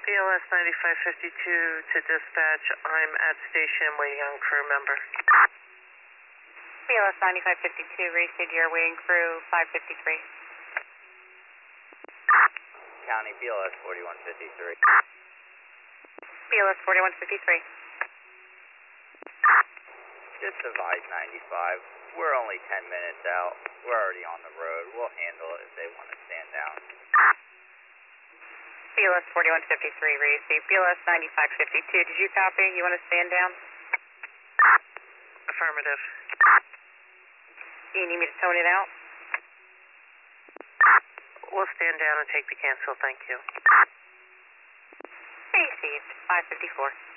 BLS 9552 to dispatch. I'm at station waiting on crew member. BLS 9552, received your waiting crew 553. County BLS 4153. BLS 4153. Just advise 95. We're only 10 minutes out. We're already on the road. We'll handle it if they want to stand down. BLS 4153, received. BLS 9552, did you copy? You want to stand down? Affirmative. Do you need me to tone it out? We'll stand down and take the cancel, thank you. Received, 554.